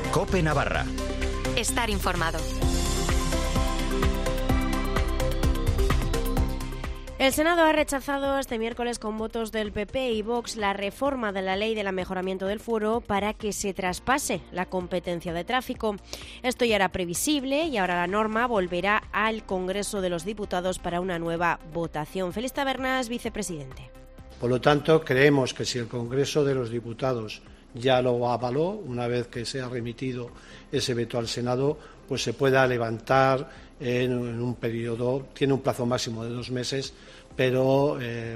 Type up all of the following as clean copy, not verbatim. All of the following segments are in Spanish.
COPE Navarra. Estar informado. El Senado ha rechazado este miércoles con votos del PP y Vox la reforma de la Ley del Mejoramiento del Fuero para que se traspase la competencia de tráfico. Esto ya era previsible y ahora la norma volverá al Congreso de los Diputados para una nueva votación. Félix Tabernas, vicepresidente. Por lo tanto, creemos que si el Congreso de los Diputados ya lo avaló, una vez que se ha remitido ese veto al Senado, pues se pueda levantar en un periodo, tiene un plazo máximo de 2 meses, pero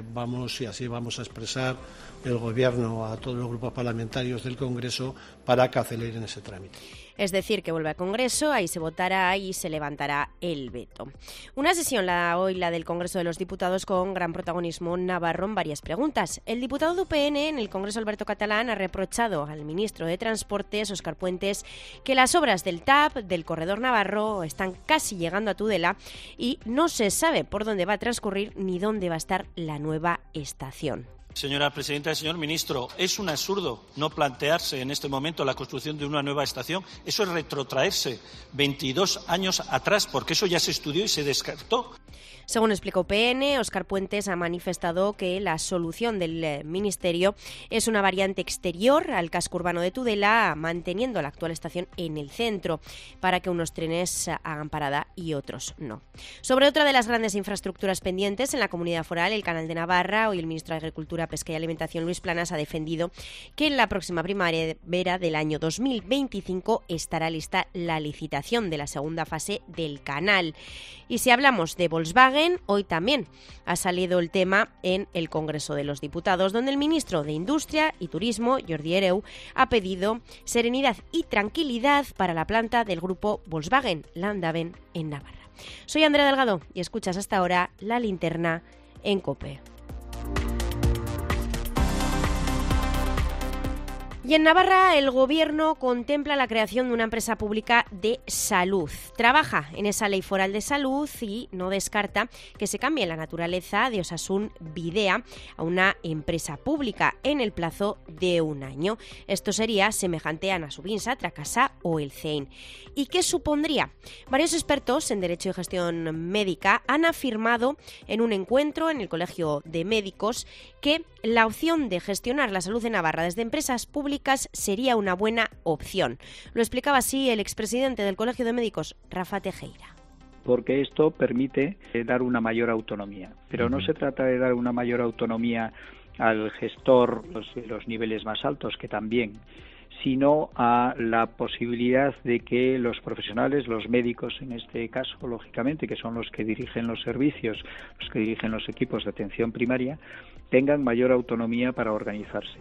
así vamos a expresar el Gobierno a todos los grupos parlamentarios del Congreso para que aceleren ese trámite. Es decir, que vuelve al Congreso, ahí se votará y se levantará el veto. Una sesión hoy la del Congreso de los Diputados con gran protagonismo navarro en varias preguntas. El diputado de UPN en el Congreso, Alberto Catalán, ha reprochado al ministro de Transportes, Óscar Puentes, que las obras del TAP, del Corredor Navarro, están casi llegando a Tudela y no se sabe por dónde va a transcurrir ni dónde va a estar la nueva estación. Señora presidenta, señor ministro, es un absurdo no plantearse en este momento la construcción de una nueva estación. Eso es retrotraerse 22 años atrás, porque eso ya se estudió y se descartó. Según explicó UPN, Óscar Puentes ha manifestado que la solución del Ministerio es una variante exterior al casco urbano de Tudela, manteniendo la actual estación en el centro, para que unos trenes hagan parada y otros no. Sobre otra de las grandes infraestructuras pendientes en la Comunidad Foral, el Canal de Navarra, hoy el ministro de Agricultura, Pesca y Alimentación, Luis Planas, ha defendido que en la próxima primavera del año 2025 estará lista la licitación de la segunda fase del canal. Y si hablamos de Volkswagen, hoy también ha salido el tema en el Congreso de los Diputados, donde el ministro de Industria y Turismo, Jordi Hereu, ha pedido serenidad y tranquilidad para la planta del grupo Volkswagen Landaven en Navarra. Soy Andrea Delgado y escuchas hasta ahora La Linterna en COPE. Y en Navarra el Gobierno contempla la creación de una empresa pública de salud. Trabaja en esa ley foral de salud y no descarta que se cambie la naturaleza de Osasun Bidea a una empresa pública en el plazo de 1 año. Esto sería semejante a Nasubinsa, Tracasa o el CEIN. ¿Y qué supondría? Varios expertos en Derecho y Gestión Médica han afirmado en un encuentro en el Colegio de Médicos que la opción de gestionar la salud de Navarra desde empresas públicas sería una buena opción. Lo explicaba así el expresidente del Colegio de Médicos, Rafa Tejera. Porque esto permite dar una mayor autonomía. Pero no se trata de dar una mayor autonomía al gestor de los niveles más altos, que también, sino a la posibilidad de que los profesionales, los médicos en este caso, lógicamente, que son los que dirigen los servicios, los que dirigen los equipos de atención primaria, tengan mayor autonomía para organizarse.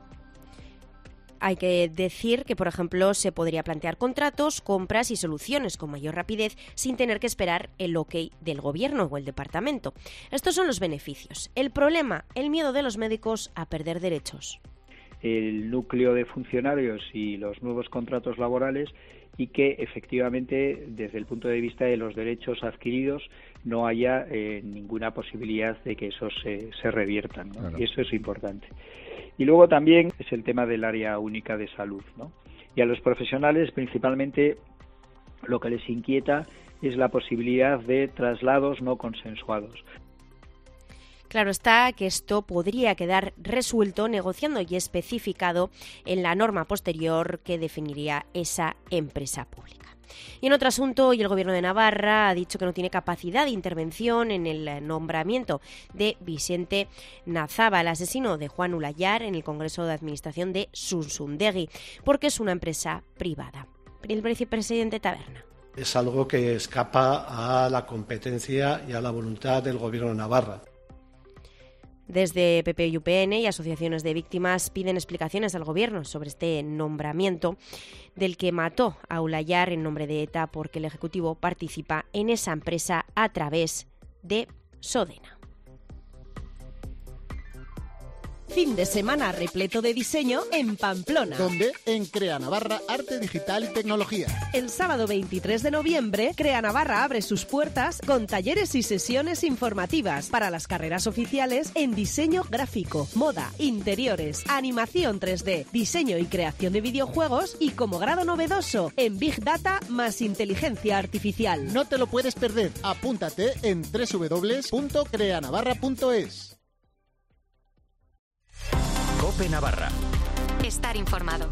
Hay que decir que, por ejemplo, se podría plantear contratos, compras y soluciones con mayor rapidez sin tener que esperar el ok del Gobierno o el Departamento. Estos son los beneficios. El problema, el miedo de los médicos a perder derechos. El núcleo de funcionarios y los nuevos contratos laborales, y que efectivamente desde el punto de vista de los derechos adquiridos no haya ninguna posibilidad de que esos se reviertan, ¿no? Claro. Y eso es importante. Y luego también es el tema del área única de salud, ¿no? Y a los profesionales principalmente lo que les inquieta es la posibilidad de traslados no consensuados. Claro está que esto podría quedar resuelto negociando y especificado en la norma posterior que definiría esa empresa pública. Y en otro asunto, hoy el Gobierno de Navarra ha dicho que no tiene capacidad de intervención en el nombramiento de Vicente Nazaba, el asesino de Juan Ulayar, en el Congreso de Administración de Zunsundegui, porque es una empresa privada. El vicepresidente Taberna. Es algo que escapa a la competencia y a la voluntad del Gobierno de Navarra. Desde PP y UPN y asociaciones de víctimas piden explicaciones al Gobierno sobre este nombramiento del que mató a Ulayar en nombre de ETA, porque el Ejecutivo participa en esa empresa a través de Sodena. Fin de semana repleto de diseño en Pamplona. ¿Dónde? En Crea Navarra Arte Digital y Tecnología. El sábado 23 de noviembre, Crea Navarra abre sus puertas con talleres y sesiones informativas para las carreras oficiales en diseño gráfico, moda, interiores, animación 3D, diseño y creación de videojuegos y como grado novedoso en Big Data más inteligencia artificial. No te lo puedes perder. Apúntate en www.creanavarra.es. COPE Navarra. Estar informado.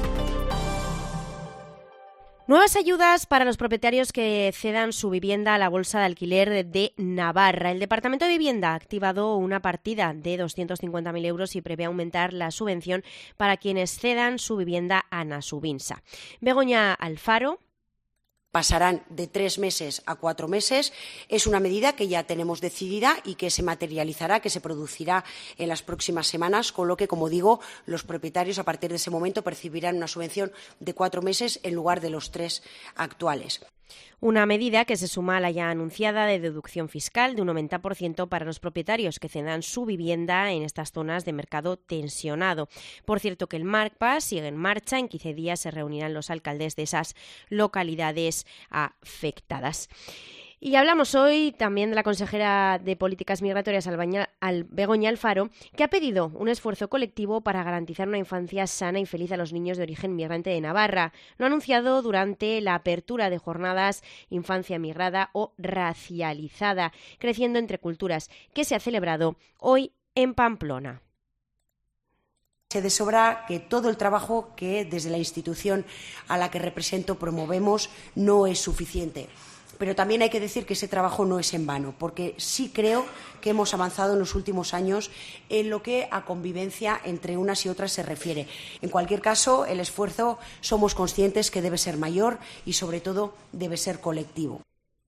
Nuevas ayudas para los propietarios que cedan su vivienda a la Bolsa de Alquiler de Navarra. El Departamento de Vivienda ha activado una partida de 250.000 euros y prevé aumentar la subvención para quienes cedan su vivienda a Nasubinsa. Begoña Alfaro. Pasarán de 3 meses a 4 meses. Es una medida que ya tenemos decidida y que se materializará, que se producirá en las próximas semanas, con lo que, como digo, los propietarios a partir de ese momento percibirán una subvención de 4 meses en lugar de los 3 actuales. Una medida que se suma a la ya anunciada de deducción fiscal de un 90% para los propietarios que cedan su vivienda en estas zonas de mercado tensionado. Por cierto, que el MARPA sigue en marcha. En 15 días se reunirán los alcaldes de esas localidades afectadas. Y hablamos hoy también de la consejera de Políticas Migratorias, Begoña Alfaro, que ha pedido un esfuerzo colectivo para garantizar una infancia sana y feliz a los niños de origen migrante de Navarra. Lo ha anunciado durante la apertura de jornadas Infancia Migrada o Racializada, Creciendo entre Culturas, que se ha celebrado hoy en Pamplona. Se de sobra que todo el trabajo que desde la institución a la que represento promovemos no es suficiente. Pero también hay que decir que ese trabajo no es en vano, porque sí creo que hemos avanzado en los últimos años en lo que a convivencia entre unas y otras se refiere. En cualquier caso, el esfuerzo somos conscientes que debe ser mayor y, sobre todo, debe ser colectivo.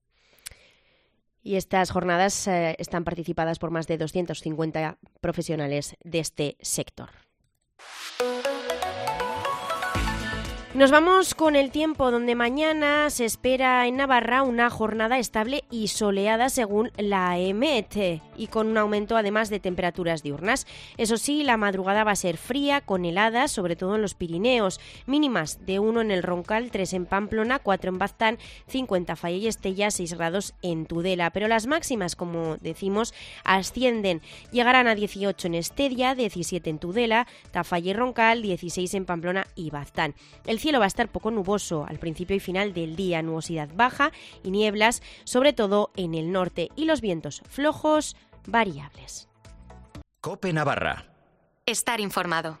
Y estas jornadas están participadas por más de 250 profesionales de este sector. Nos vamos con el tiempo, donde mañana se espera en Navarra una jornada estable y soleada según la EMET y con un aumento además de temperaturas diurnas. Eso sí, la madrugada va a ser fría con heladas, sobre todo en los Pirineos, mínimas de 1 en el Roncal, 3 en Pamplona, 4 en Baztán, 5 en Tafalla y Estella, 6 grados en Tudela. Pero las máximas, como decimos, ascienden. Llegarán a 18 en Estedia, 17 en Tudela, Tafalla y Roncal, 16 en Pamplona y Baztán. El cielo va a estar poco nuboso al principio y final del día, nubosidad baja y nieblas, sobre todo en el norte, y los vientos flojos variables. COPE Navarra. Estar informado.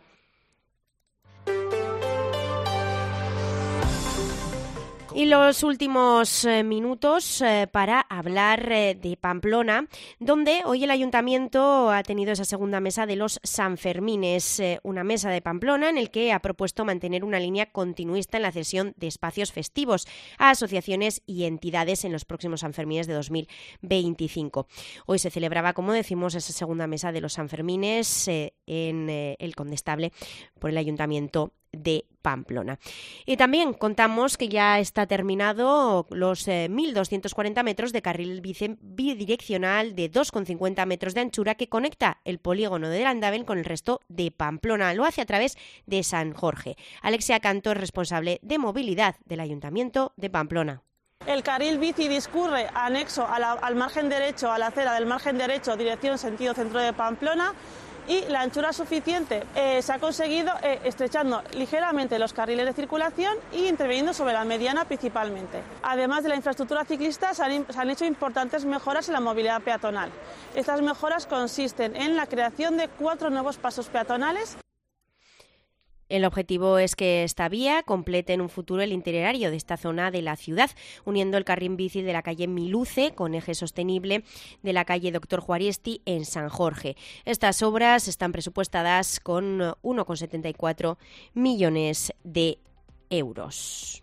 Y los últimos minutos para hablar de Pamplona, donde hoy el Ayuntamiento ha tenido esa segunda mesa de los Sanfermines, una mesa de Pamplona en el que ha propuesto mantener una línea continuista en la cesión de espacios festivos a asociaciones y entidades en los próximos Sanfermines de 2025. Hoy se celebraba, como decimos, esa segunda mesa de los Sanfermines en el Condestable por el Ayuntamiento de Pamplona. Y también contamos que ya está terminado los 1.240 metros de carril bidireccional de 2,50 metros de anchura que conecta el polígono de Landabel con el resto de Pamplona. Lo hace a través de San Jorge. Alexia Canto es responsable de movilidad del Ayuntamiento de Pamplona. El carril bici discurre anexo al margen derecho, a la acera del margen derecho, dirección sentido centro de Pamplona, y la anchura suficiente se ha conseguido estrechando ligeramente los carriles de circulación y interviniendo sobre la mediana principalmente. Además de la infraestructura ciclista, se han hecho importantes mejoras en la movilidad peatonal. Estas mejoras consisten en la creación de 4 nuevos pasos peatonales. El objetivo es que esta vía complete en un futuro el itinerario de esta zona de la ciudad, uniendo el carril bici de la calle Miluce con eje sostenible de la calle Doctor Juaristi en San Jorge. Estas obras están presupuestadas con 1,74 millones de euros.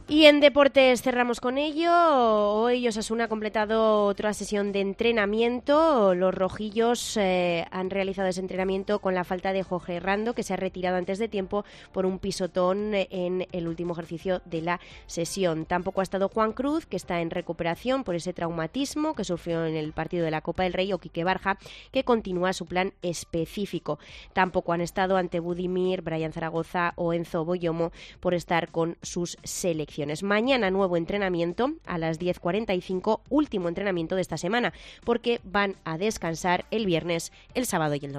Y en deportes cerramos con ello. Hoy Osasuna ha completado otra sesión de entrenamiento. Los rojillos han realizado ese entrenamiento con la falta de Jorge Rando, que se ha retirado antes de tiempo por un pisotón en el último ejercicio de la sesión. Tampoco ha estado Juan Cruz, que está en recuperación por ese traumatismo que sufrió en el partido de la Copa del Rey, o Quique Barja, que continúa su plan específico. Tampoco han estado ante Budimir, Brian Zaragoza o Enzo Boyomo por estar con sus selecciones. Mañana nuevo entrenamiento a las 10:45, último entrenamiento de esta semana, porque van a descansar el viernes, el sábado y el domingo.